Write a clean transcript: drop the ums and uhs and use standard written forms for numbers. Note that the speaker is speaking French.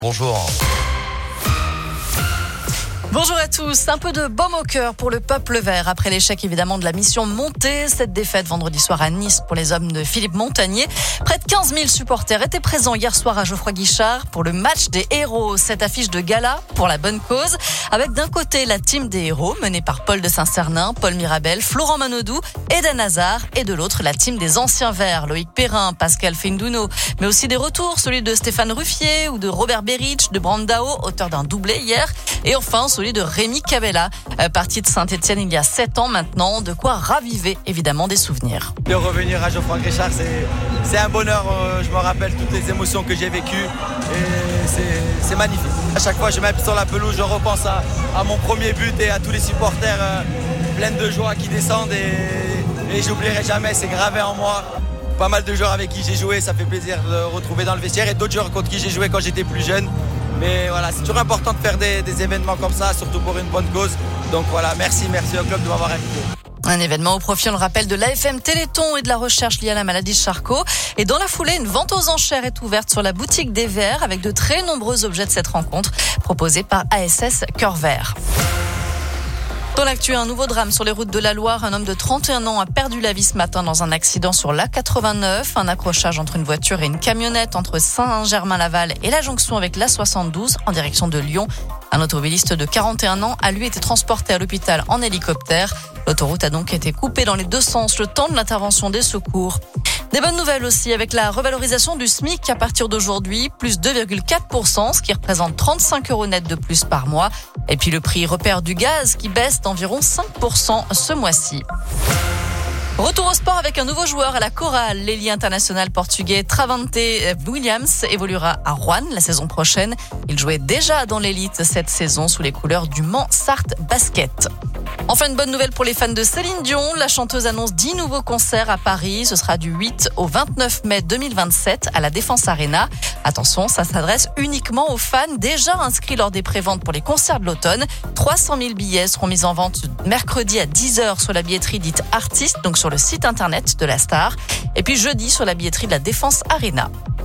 Bonjour. Bonjour à tous. Un peu de baume au cœur pour le peuple vert. Après l'échec évidemment de la mission Montée, cette défaite vendredi soir à Nice pour les hommes de Philippe Montagnier. Près de 15 000 supporters étaient présents hier soir à Geoffroy Guichard pour le match des héros. Cette affiche de gala pour la bonne cause. Avec d'un côté la team des héros menée par Paul de Saint-Cernin, Paul Mirabel, Florent Manodou, Eden Hazard. Et de l'autre la team des anciens verts, Loïc Perrin, Pascal Findouno. Mais aussi des retours, celui de Stéphane Ruffier ou de Robert Beric, de Brandao, auteur d'un doublé hier. Et enfin celui de Rémi Cabella, parti de Saint-Etienne il y a 7 ans maintenant, de quoi raviver évidemment des souvenirs. De revenir à Geoffroy Guichard, c'est un bonheur, je me rappelle toutes les émotions que j'ai vécues et c'est magnifique. À chaque fois je m'appuie sur la pelouse, je repense à mon premier but et à tous les supporters pleins de joie qui descendent et j'oublierai jamais, c'est gravé en moi. Pas mal de joueurs avec qui j'ai joué, ça fait plaisir de retrouver dans le vestiaire et d'autres joueurs contre qui j'ai joué quand j'étais plus jeune. Mais voilà, c'est toujours important de faire des événements comme ça, surtout pour une bonne cause. Donc voilà, merci au club de m'avoir invité. Un événement au profit, on le rappelle, de l'AFM Téléthon et de la recherche liée à la maladie de Charcot. Et dans la foulée, une vente aux enchères est ouverte sur la boutique des Verts avec de très nombreux objets de cette rencontre proposés par ASS Cœur Vert. Dans l'actu, un nouveau drame sur les routes de la Loire. Un homme de 31 ans a perdu la vie ce matin dans un accident sur l'A89. Un accrochage entre une voiture et une camionnette entre Saint-Germain-Laval et la jonction avec l'A72 en direction de Lyon. Un automobiliste de 41 ans a lui été transporté à l'hôpital en hélicoptère. L'autoroute a donc été coupée dans les deux sens le temps de l'intervention des secours. Des bonnes nouvelles aussi avec la revalorisation du SMIC à partir d'aujourd'hui, plus 2,4%, ce qui représente 35 € net de plus par mois. Et puis le prix repère du gaz qui baisse d'environ 5% ce mois-ci. Retour au sport avec un nouveau joueur à la chorale. L'ailier international portugais Travante Williams évoluera à Rouen la saison prochaine. Il jouait déjà dans l'élite cette saison sous les couleurs du Mans Sarthe Basket. Enfin, une bonne nouvelle pour les fans de Céline Dion. La chanteuse annonce 10 nouveaux concerts à Paris. Ce sera du 8 au 29 mai 2027 à la Défense Arena. Attention, ça s'adresse uniquement aux fans déjà inscrits lors des préventes pour les concerts de l'automne. 300 000 billets seront mis en vente mercredi à 10h sur la billetterie dite Artiste, donc sur le site internet de la star. Et puis jeudi sur la billetterie de la Défense Arena.